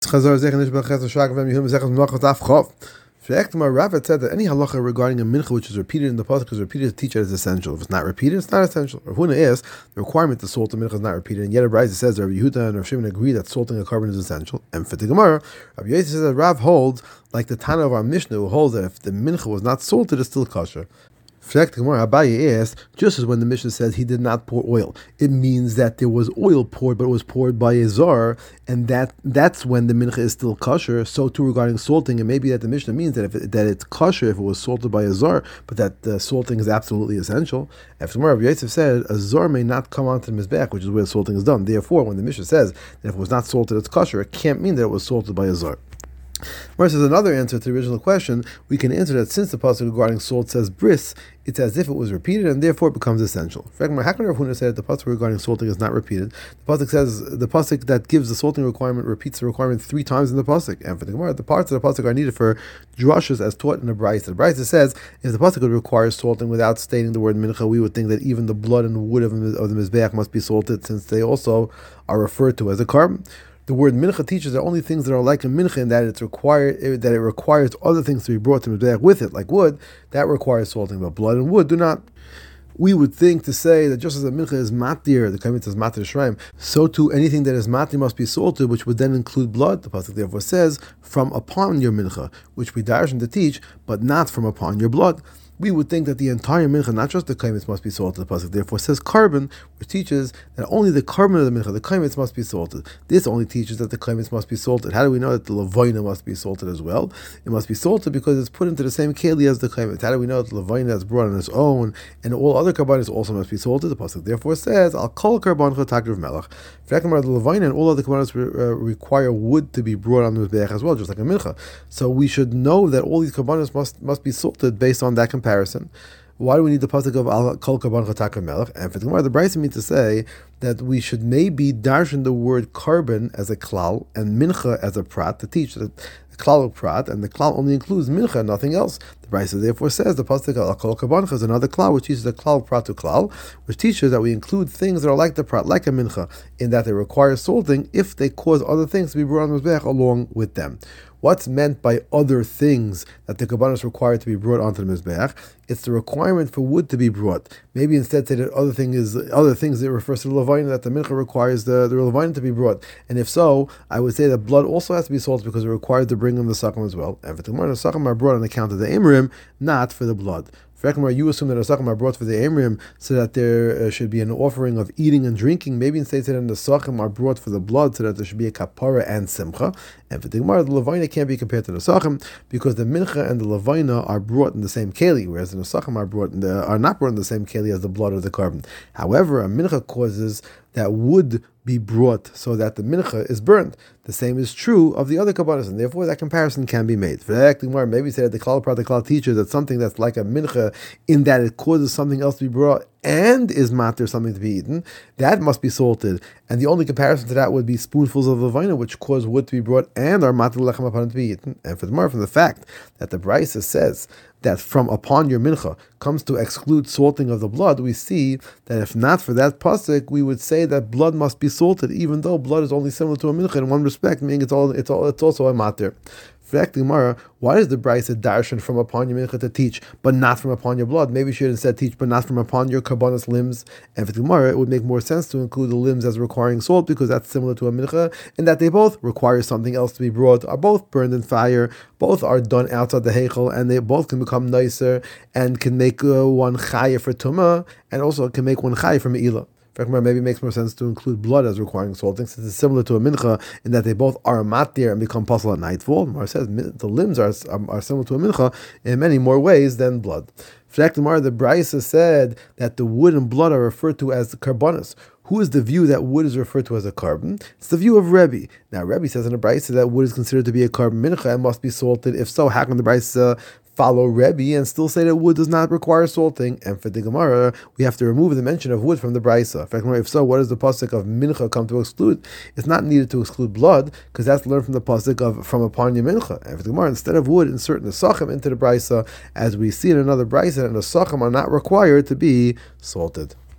Rav said that any halacha regarding a mincha which is repeated in the pasuk is repeated to teach it is essential. If it's not repeated, it's not essential. Rav Huna asked, the requirement to salt the mincha is not repeated, and yet a Brisa says that Rav Yehuda and Rav Shimon agree that salting a carbon is essential. And for the Gemara, Rav Yosef says that Rav holds like the Tana of our Mishnah, who holds that if the mincha was not salted, it's still kosher. Abaye asked, just as when the Mishnah says he did not pour oil, it means that there was oil poured, but it was poured by a zar, and that's when the mincha is still kosher. So too regarding salting, it may be that the Mishnah means that that it's kosher if it was salted by a zar, but that the salting is absolutely essential. After Rabbi Yosef said, a zar may not come onto the mizbeach, which is where salting is done. Therefore, when the Mishnah says that if it was not salted, it's kosher, it can't mean that it was salted by a zar. Versus another answer to the original question, we can answer that since the pasuk regarding salt says bris, it's as if it was repeated and therefore it becomes essential. How can Rav Huna say that the pasuk regarding salting is not repeated? The pasuk says the pasuk that gives the salting requirement repeats the requirement 3 times in the pasuk. And for the Gemara, the parts of the pasuk are needed for drashas as taught in the Brisa. The Brisa says if the pasuk would require salting without stating the word mincha, we would think that even the blood and wood of the mizbeach must be salted, since they also are referred to as a carbon. The word mincha teaches that only things that are like a mincha, and that it requires other things to be brought to mizbeach with it, like wood, that requires salting, but blood and wood do not. We would think to say that just as a mincha is matir, the kaimit is matir shraim, so too anything that is matir must be salted, which would then include blood. The pasuk therefore says, from upon your mincha, which we darshan to teach, but not from upon your blood. We would think that the entire mincha, not just the kaimitz, must be salted. The pasuk therefore says carbon, which teaches that only the carbon of the mincha, the kaimitz, must be salted. This only teaches that the kaimitz must be salted. How do we know that the levayna must be salted as well? It must be salted because it's put into the same keli as the kaimitz. How do we know that the levayna is brought on its own, and all other karbanos also must be salted? The pasuk therefore says, "Al kol karbancha takrav melech." The levayna and all other karbanos require wood to be brought on the mizbeach as well, just like a mincha. So we should know that all these karbanos must be salted based on that comparison. Why do we need the pasuk of al kol karban chatak melech? And for the Gemara, the Brisa means to say that we should maybe darshan the word carbon as a klal and mincha as a prat to teach that the klal of prat, and the klal only includes mincha, nothing else. The Brisa therefore says the pasuk al kol karban is another klal which teaches the klal prat to klal, which teaches that we include things that are like the prat, like a mincha, in that they require salting if they cause other things to be brought on the mizbeach along with them. What's meant by other things that the kabbalah require to be brought onto the mizbeach? It's the requirement for wood to be brought. Maybe instead say that other things that refers to the levayna, that the mincha requires the levayna to be brought. And if so, I would say that blood also has to be salted because it requires to bring in the sakam as well. And for the Gemara, the sakam are brought on account of the imrim, not for the blood. You assume that the sakam are brought for the emrim so that there should be an offering of eating and drinking. Maybe instead that the sakam are brought for the blood so that there should be a kapara and simcha. And for the Gemara, the levayna can't be compared to the sakam because the mincha and the levayna are brought in the same keli, whereas the sakam are not brought in the same keli as the blood or the carbon. However, a mincha causes that wood be brought so that the mincha is burnt. The same is true of the other kabbalas, and therefore that comparison can be made. For that, maybe say that the klal teaches that something that's like a mincha in that it causes something else to be brought and is matter something to be eaten, that must be salted. And the only comparison to that would be spoonfuls of levayna, which cause wood to be brought and are matter lechem upon it to be eaten. And furthermore, from the fact that the Brisa says that from upon your mincha comes to exclude salting of the blood, we see that if not for that pasuk, we would say that blood must be salted, even though blood is only similar to a mincha in one respect, meaning it's also a matter. Why does the Brisa darshan from upon your mincha to teach, but not from upon your blood? Maybe she should instead teach, but not from upon your karbanos limbs. And for the Gemara, it would make more sense to include the limbs as requiring salt, because that's similar to a mincha, and that they both require something else to be brought, are both burned in fire, both are done outside the heichel, and they both can become nicer, and can make one chaya for tumah, and also can make one chaya for me'ilah. Maybe it makes more sense to include blood as requiring salting, since it's similar to a mincha in that they both are matir and become possible at nightfall. Mar says the limbs are similar to a mincha in many more ways than blood. The Brisa said that the wood and blood are referred to as the karbonos. Who is the view that wood is referred to as a carbon? It's the view of Rebbe. Now, Rebbe says in the Brisa that wood is considered to be a carbon mincha and must be salted. If so, how can the Brisa follow Rebbe and still say that wood does not require salting? And for the Gemara, we have to remove the mention of wood from the Brisa. If so, what does the pasuk of mincha come to exclude? It's not needed to exclude blood, because that's learned from the pasuk of from upon your mincha. And for the Gemara, instead of wood, insert the sachem into the Brisa, as we see in another Brisa, and the sachem are not required to be salted.